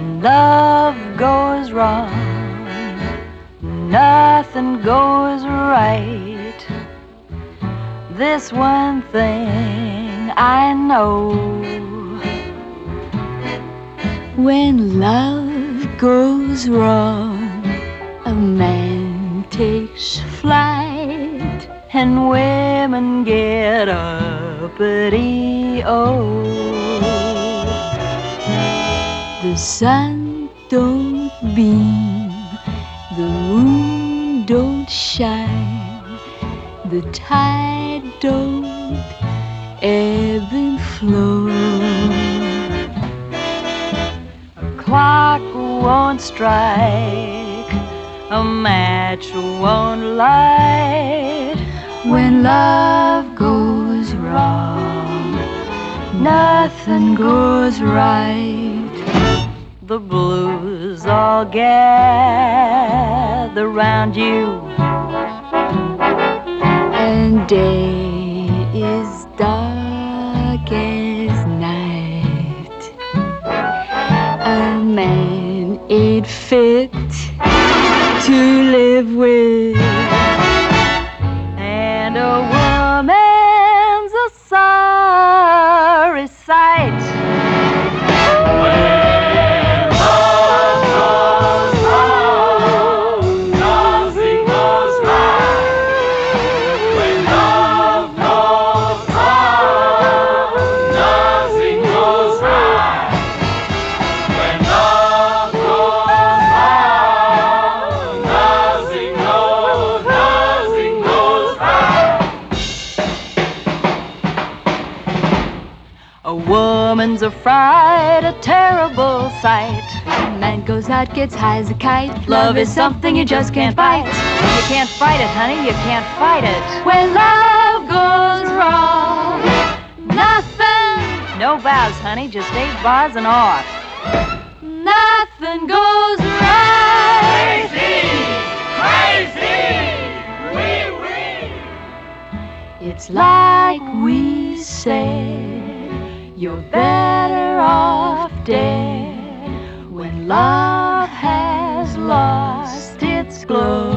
When love goes wrong, nothing goes right. This one thing I know: when love goes wrong, a man takes flight, and women get uppity. Oh, the sun don't beam, the moon don't shine, the tide don't ebb and flow. A clock won't strike, a match won't light. When love goes wrong, nothing goes right. The blues all gather round you, and day is dark as night. A man ain't fit to live with, and a woman's a sorry sight. A woman's a fright, a terrible sight. A man goes out, gets high as a kite. Love is something you just can't fight. You can't fight it, honey, you can't fight it. When love goes wrong, nothing, no vows, honey, just 8 bars and off. Nothing goes right. Crazy, It's like we say, you're better off dead when love has lost its glow.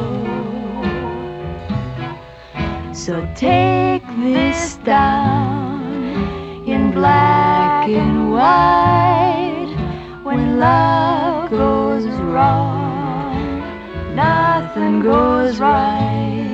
So take this down in black and white. When love goes wrong, nothing goes right.